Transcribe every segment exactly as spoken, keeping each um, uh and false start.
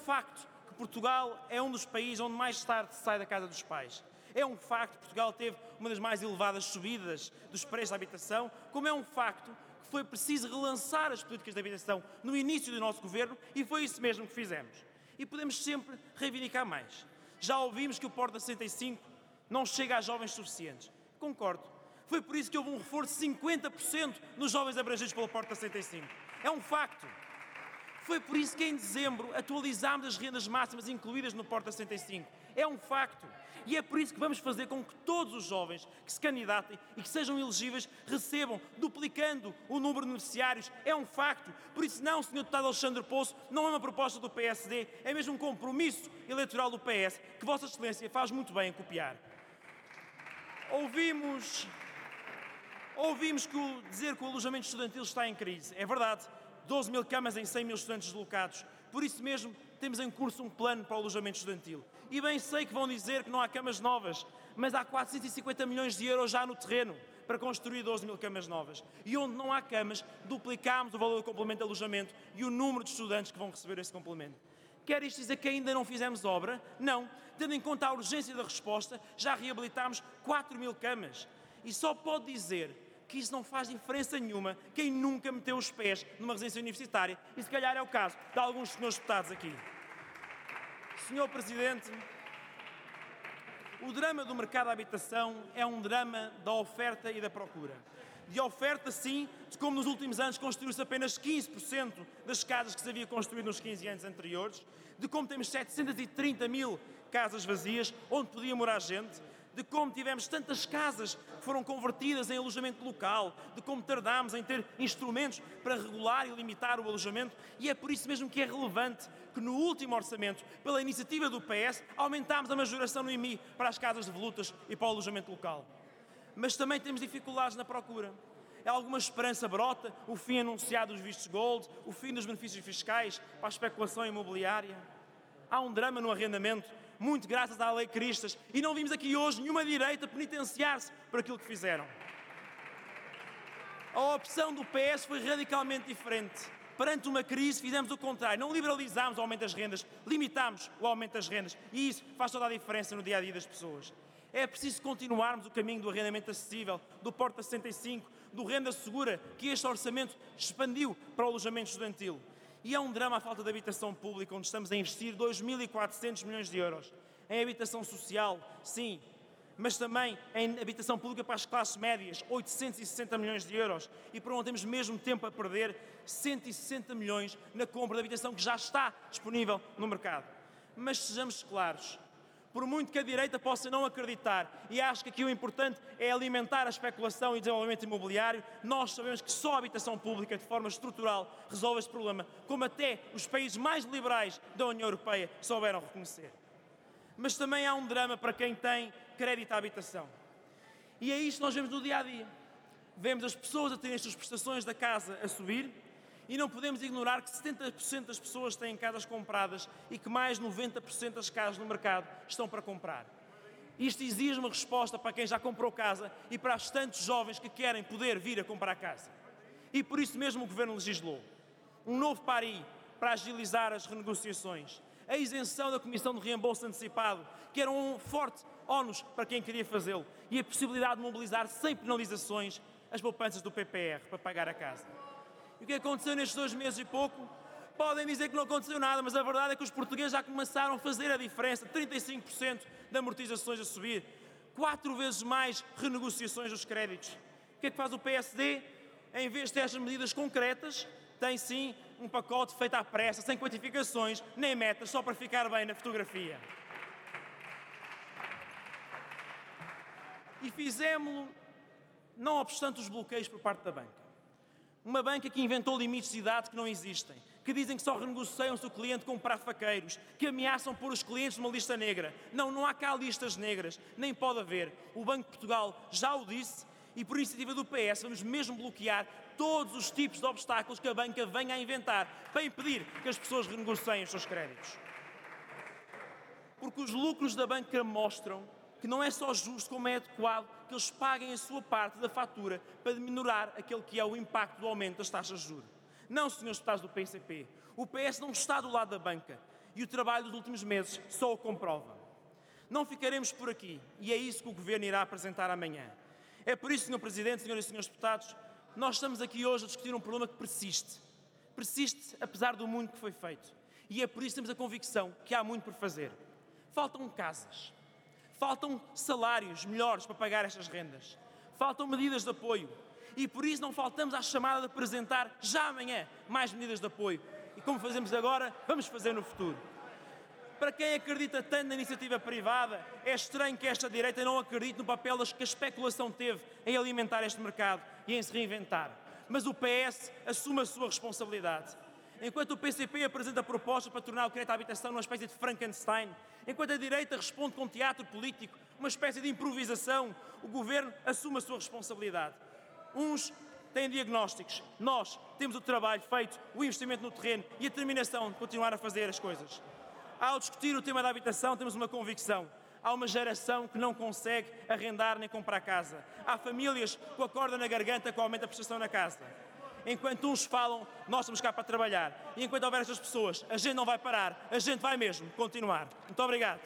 facto que Portugal é um dos países onde mais tarde se sai da casa dos pais. É um facto que Portugal teve uma das mais elevadas subidas dos preços da habitação, como é um facto que foi preciso relançar as políticas de habitação no início do nosso governo e foi isso mesmo que fizemos. E podemos sempre reivindicar mais. Já ouvimos que o Porta sessenta e cinco não chega a jovens suficientes. Concordo. Foi por isso que houve um reforço de cinquenta por cento nos jovens abrangidos pelo Porta sessenta e cinco. É um facto. Foi por isso que em dezembro atualizámos as rendas máximas incluídas no Porta sessenta e cinco. É um facto. E é por isso que vamos fazer com que todos os jovens que se candidatem e que sejam elegíveis recebam, duplicando o número de beneficiários. É um facto. Por isso não, senhor Deputado Alexandre Poço, não é uma proposta do P S D, é mesmo um compromisso eleitoral do P S que Vossa Excelência faz muito bem em copiar. Ouvimos, ouvimos que o, dizer que o alojamento estudantil está em crise. É verdade. doze mil camas em cem mil estudantes deslocados. Por isso mesmo, temos em curso um plano para o alojamento estudantil. E bem sei que vão dizer que não há camas novas, mas há quatrocentos e cinquenta milhões de euros já no terreno para construir doze mil camas novas. E onde não há camas, duplicámos o valor do complemento de alojamento e o número de estudantes que vão receber esse complemento. Quer isto dizer que ainda não fizemos obra? Não. Tendo em conta a urgência da resposta, já reabilitámos quatro mil camas. E só pode dizer que isso não faz diferença nenhuma quem nunca meteu os pés numa residência universitária, e se calhar é o caso de alguns senhores deputados aqui. senhor Presidente, o drama do mercado de habitação é um drama da oferta e da procura. De oferta, sim, de como nos últimos anos construiu-se apenas quinze por cento das casas que se havia construído nos quinze anos anteriores, de como temos setecentos e trinta mil casas vazias, onde podia morar gente, de como tivemos tantas casas que foram convertidas em alojamento local, de como tardámos em ter instrumentos para regular e limitar o alojamento, e é por isso mesmo que é relevante que no último orçamento, pela iniciativa do P S, aumentámos a majoração no I M I para as casas de volutas e para o alojamento local. Mas também temos dificuldades na procura. Alguma esperança brota, o fim anunciado dos vistos gold, o fim dos benefícios fiscais para a especulação imobiliária. Há um drama no arrendamento, muito graças à Lei Cristas, e não vimos aqui hoje nenhuma direita penitenciar-se por aquilo que fizeram. A opção do P S foi radicalmente diferente. Perante uma crise fizemos o contrário, não liberalizámos o aumento das rendas, limitámos o aumento das rendas, e isso faz toda a diferença no dia-a-dia das pessoas. É preciso continuarmos o caminho do arrendamento acessível, do Porta sessenta e cinco, do Renda Segura, que este orçamento expandiu para o alojamento estudantil. E é um drama a falta de habitação pública, onde estamos a investir dois mil e quatrocentos milhões de euros. Em habitação social, sim, mas também em habitação pública para as classes médias, oitocentos e sessenta milhões de euros. E por onde temos mesmo tempo a perder, cento e sessenta milhões na compra de habitação que já está disponível no mercado. Mas sejamos claros, por muito que a direita possa não acreditar e acho que aqui o importante é alimentar a especulação e desenvolvimento imobiliário, nós sabemos que só a habitação pública, de forma estrutural, resolve este problema, como até os países mais liberais da União Europeia souberam reconhecer. Mas também há um drama para quem tem crédito à habitação. E é isto que nós vemos no dia-a-dia. Vemos as pessoas a terem as suas prestações da casa a subir, e não podemos ignorar que setenta por cento das pessoas têm casas compradas e que mais de noventa por cento das casas no mercado estão para comprar. Isto exige uma resposta para quem já comprou casa e para os tantos jovens que querem poder vir a comprar casa. E por isso mesmo o Governo legislou um novo P A R I para agilizar as renegociações, a isenção da Comissão de Reembolso Antecipado, que era um forte ónus para quem queria fazê-lo, e a possibilidade de mobilizar sem penalizações as poupanças do P P R para pagar a casa. E o que aconteceu nestes dois meses e pouco? Podem dizer que não aconteceu nada, mas a verdade é que os portugueses já começaram a fazer a diferença. trinta e cinco por cento de amortizações a subir, quatro vezes mais renegociações dos créditos. O que é que faz o P S D? Em vez de ter estas medidas concretas, tem sim um pacote feito à pressa, sem quantificações, nem metas, só para ficar bem na fotografia. E fizemos-lo não obstante os bloqueios por parte da banca. Uma banca que inventou limites de idade que não existem, que dizem que só renegociam se o cliente comprar faqueiros, que ameaçam pôr os clientes numa lista negra. Não, não há cá listas negras, nem pode haver. O Banco de Portugal já o disse e, por iniciativa do P S, vamos mesmo bloquear todos os tipos de obstáculos que a banca venha a inventar para impedir que as pessoas renegociem os seus créditos. Porque os lucros da banca mostram que não é só justo, como é adequado que eles paguem a sua parte da fatura para minorar aquele que é o impacto do aumento das taxas de juros. Não, senhores deputados do P C P, o P S não está do lado da banca. E o trabalho dos últimos meses só o comprova. Não ficaremos por aqui, e é isso que o Governo irá apresentar amanhã. É por isso, senhor Presidente, senhoras e senhores deputados, nós estamos aqui hoje a discutir um problema que persiste. Persiste apesar do muito que foi feito. E é por isso que temos a convicção que há muito por fazer. Faltam casas. Faltam salários melhores para pagar estas rendas. Faltam medidas de apoio. E por isso não faltamos à chamada de apresentar já amanhã mais medidas de apoio. E como fazemos agora, vamos fazer no futuro. Para quem acredita tanto na iniciativa privada, é estranho que esta direita não acredite no papel que a especulação teve em alimentar este mercado e em se reinventar. Mas o P S assume a sua responsabilidade. Enquanto o P C P apresenta propostas para tornar o crédito à habitação numa espécie de Frankenstein, enquanto a direita responde com teatro político, uma espécie de improvisação, o Governo assume a sua responsabilidade. Uns têm diagnósticos, nós temos o trabalho feito, o investimento no terreno e a determinação de continuar a fazer as coisas. Ao discutir o tema da habitação, temos uma convicção. Há uma geração que não consegue arrendar nem comprar casa. Há famílias com a corda na garganta com o aumento da prestação na casa. Enquanto uns falam, nós estamos cá para trabalhar. E enquanto houver estas pessoas, a gente não vai parar, a gente vai mesmo continuar. Muito obrigado.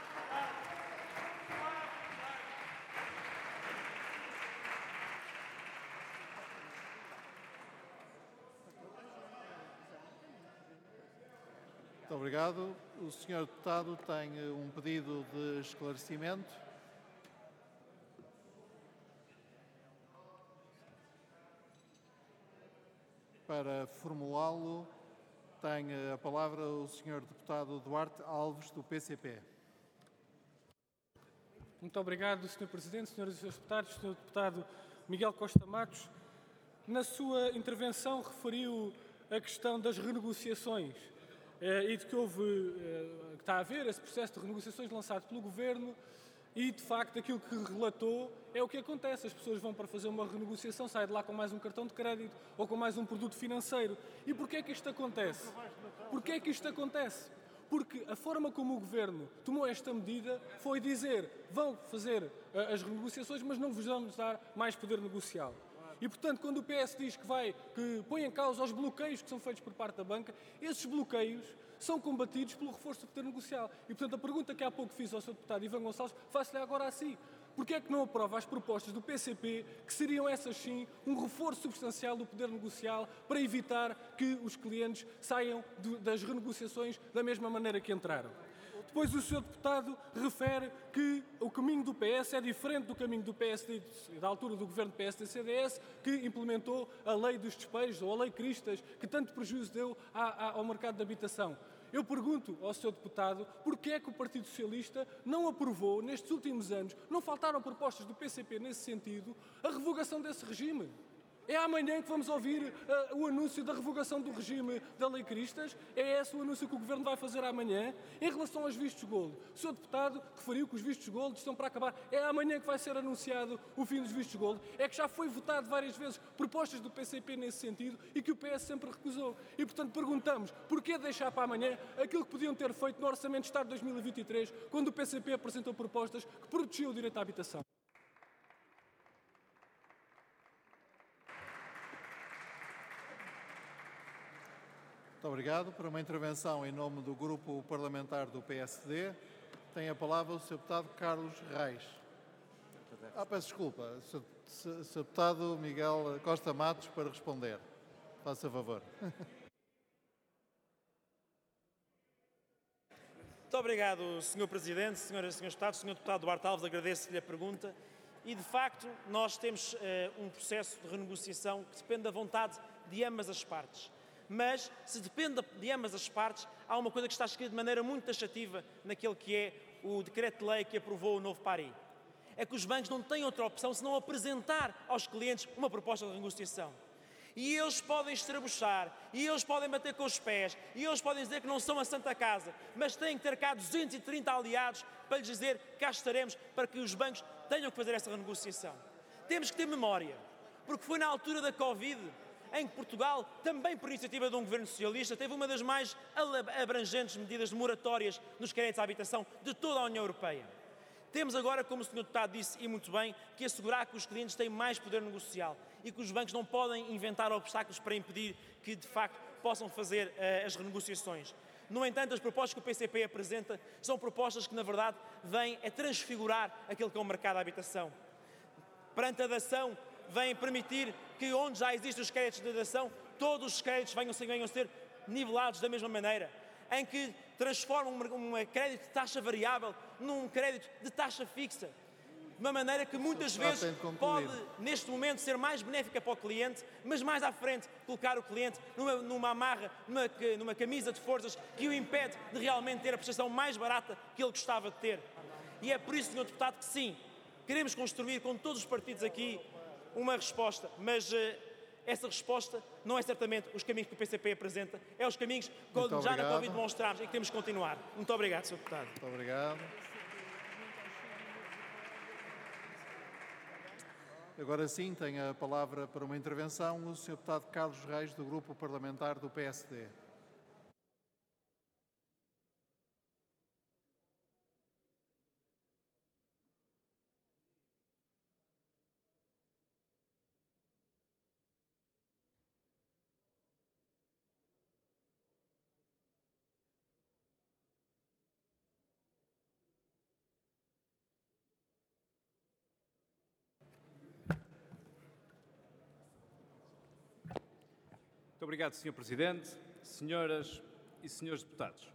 Muito obrigado. O senhor deputado tem um pedido de esclarecimento. Para formulá-lo, tem a palavra o senhor deputado Duarte Alves, do P C P. Muito obrigado, senhor Presidente, senhoras e senhores deputados, senhor deputado Miguel Costa Matos. Na sua intervenção referiu a questão das renegociações eh, e de que houve, eh, que está a haver esse processo de renegociações lançado pelo Governo e, de facto, aquilo que relatou é o que acontece. As pessoas vão para fazer uma renegociação, saem de lá com mais um cartão de crédito ou com mais um produto financeiro. E porquê é que isto acontece? Porquê é que isto acontece? Porque a forma como o Governo tomou esta medida foi dizer: vão fazer uh, as renegociações, mas não vos vamos dar mais poder negocial. E, portanto, quando o P S diz que, vai, que põe em causa os bloqueios que são feitos por parte da banca, esses bloqueios são combatidos pelo reforço do poder negocial. E, portanto, a pergunta que há pouco fiz ao senhor deputado Ivan Gonçalves, faço-lhe agora assim. Porquê é que não aprova as propostas do P C P, que seriam essas sim um reforço substancial do poder negocial para evitar que os clientes saiam de, das renegociações da mesma maneira que entraram? Depois o senhor deputado refere que o caminho do P S é diferente do caminho do P S D, da altura do governo P S D C D S, que implementou a lei dos despejos, ou a lei Cristas, que tanto prejuízo deu à, à, ao mercado de habitação. Eu pergunto ao senhor deputado porquê é que o Partido Socialista não aprovou, nestes últimos anos, não faltaram propostas do P C P nesse sentido, a revogação desse regime. É amanhã que vamos ouvir uh, o anúncio da revogação do regime da Lei Cristas. É esse o anúncio que o Governo vai fazer amanhã. Em relação aos vistos gold, o senhor deputado referiu que os vistos gold estão para acabar. É amanhã que vai ser anunciado o fim dos vistos gold. É que já foi votado várias vezes propostas do P C P nesse sentido e que o P S sempre recusou. E, portanto, perguntamos porquê deixar para amanhã aquilo que podiam ter feito no Orçamento de Estado de dois mil e vinte e três, quando o P C P apresentou propostas que protegiam o direito à habitação. Muito obrigado. Para uma intervenção em nome do Grupo Parlamentar do P S D, tem a palavra o senhor deputado Carlos Reis. Ah, peço desculpa, senhor deputado Miguel Costa Matos, para responder. Faça favor. Muito obrigado, senhor Presidente, senhoras e senhores deputados. senhor deputado Duarte Alves, agradeço-lhe a pergunta. E, de facto, nós temos uh, um processo de renegociação que depende da vontade de ambas as partes. Mas, se depende de ambas as partes, há uma coisa que está escrita de maneira muito taxativa naquele que é o decreto-lei que aprovou o novo Paris. É que os bancos não têm outra opção senão apresentar aos clientes uma proposta de renegociação. E eles podem estrabuchar, e eles podem bater com os pés, e eles podem dizer que não são a Santa Casa, mas têm que ter cá duzentos e trinta aliados para lhes dizer que cá estaremos para que os bancos tenham que fazer essa renegociação. Temos que ter memória, porque foi na altura da Covid em que Portugal, também por iniciativa de um governo socialista, teve uma das mais abrangentes medidas de moratórias nos créditos à habitação de toda a União Europeia. Temos agora, como o senhor deputado disse, e muito bem, que assegurar que os clientes têm mais poder negocial e que os bancos não podem inventar obstáculos para impedir que, de facto, possam fazer uh, as renegociações. No entanto, as propostas que o P C P apresenta são propostas que, na verdade, vêm a transfigurar aquilo que é o mercado da habitação. Perante a dação, vêm permitir que onde já existem os créditos de dação, todos os créditos venham, venham a ser nivelados da mesma maneira, em que transformam um, um crédito de taxa variável num crédito de taxa fixa. De uma maneira que muitas vezes pode, neste momento, ser mais benéfica para o cliente, mas mais à frente colocar o cliente numa, numa amarra, numa, numa camisa de forças que o impede de realmente ter a prestação mais barata que ele gostava de ter. E é por isso, senhor Deputado, que sim, queremos construir com todos os partidos aqui uma resposta, mas uh, essa resposta não é certamente os caminhos que o P C P apresenta, é os caminhos que já na Covid demonstramos e que temos que continuar. Muito obrigado, senhor Deputado. Muito obrigado. Agora sim, tem a palavra para uma intervenção o senhor Deputado Carlos Reis, do Grupo Parlamentar do P S D. Muito obrigado, senhor Presidente, senhoras e senhores deputados.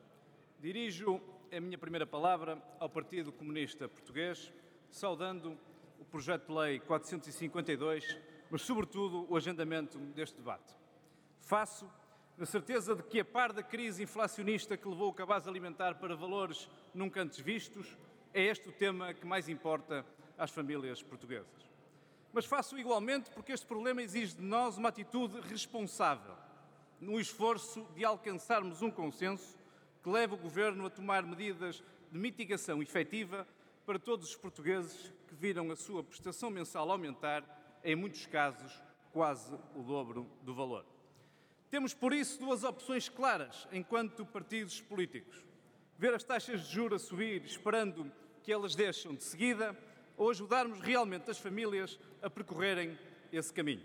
Dirijo a minha primeira palavra ao Partido Comunista Português, saudando o projeto de lei quatrocentos e cinquenta e dois, mas sobretudo o agendamento deste debate. Faço na certeza de que, a par da crise inflacionista que levou o cabaz alimentar para valores nunca antes vistos, é este o tema que mais importa às famílias portuguesas. Mas faço igualmente porque este problema exige de nós uma atitude responsável, no esforço de alcançarmos um consenso que leve o Governo a tomar medidas de mitigação efetiva para todos os portugueses que viram a sua prestação mensal aumentar, em muitos casos, quase o dobro do valor. Temos, por isso, duas opções claras enquanto partidos políticos. Ver as taxas de juros a subir, esperando que elas deixem de seguida, ou ajudarmos realmente as famílias a percorrerem esse caminho.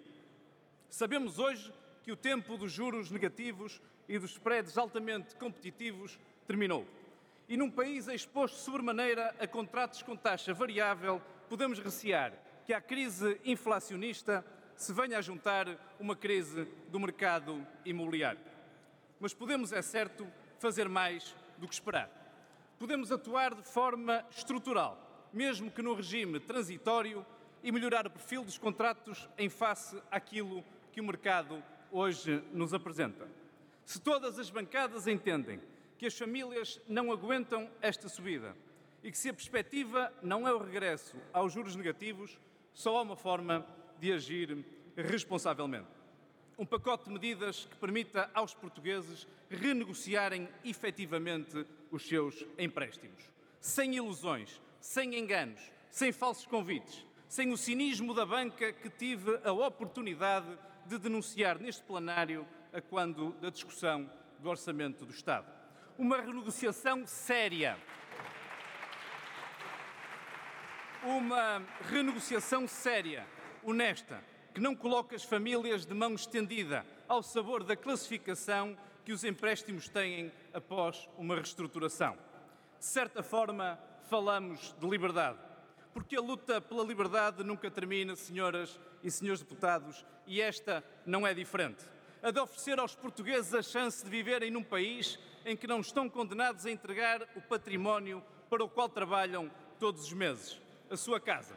Sabemos hoje que o tempo dos juros negativos e dos spreads altamente competitivos terminou. E num país exposto sobremaneira a contratos com taxa variável, podemos recear que à crise inflacionista se venha a juntar uma crise do mercado imobiliário. Mas podemos, é certo, fazer mais do que esperar. Podemos atuar de forma estrutural, mesmo que no regime transitório, e melhorar o perfil dos contratos em face àquilo que o mercado hoje nos apresenta. Se todas as bancadas entendem que as famílias não aguentam esta subida e que se a perspectiva não é o regresso aos juros negativos, só há uma forma de agir responsavelmente. Um pacote de medidas que permita aos portugueses renegociarem efetivamente os seus empréstimos, sem ilusões, sem enganos, sem falsos convites, sem o cinismo da banca que tive a oportunidade de denunciar neste plenário a quando da discussão do Orçamento do Estado. Uma renegociação séria. Uma renegociação séria, honesta, que não coloca as famílias de mão estendida ao sabor da classificação que os empréstimos têm após uma reestruturação. De certa forma, falamos de liberdade, porque a luta pela liberdade nunca termina, senhoras e senhores deputados, e esta não é diferente. A de oferecer aos portugueses a chance de viverem num país em que não estão condenados a entregar o património para o qual trabalham todos os meses, a sua casa.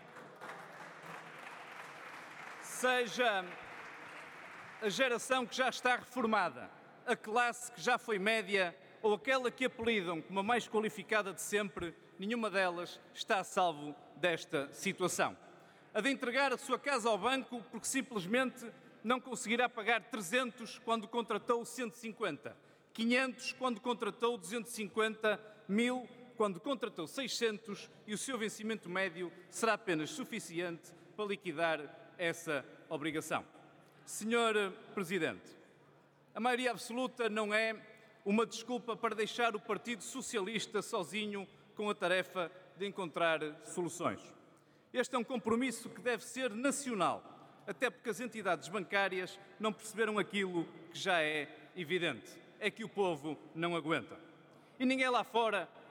Seja a geração que já está reformada, a classe que já foi média ou aquela que apelidam como a mais qualificada de sempre, nenhuma delas está a salvo desta situação. A de entregar a sua casa ao banco porque simplesmente não conseguirá pagar trezentos quando contratou cento e cinquenta, quinhentos quando contratou duzentos e cinquenta, mil quando contratou seiscentos e o seu vencimento médio será apenas suficiente para liquidar essa obrigação. senhor Presidente, a maioria absoluta não é uma desculpa para deixar o Partido Socialista sozinho com a tarefa de encontrar soluções. Este é um compromisso que deve ser nacional, até porque as entidades bancárias não perceberam aquilo que já é evidente, é que o povo não aguenta. e ninguém lá fora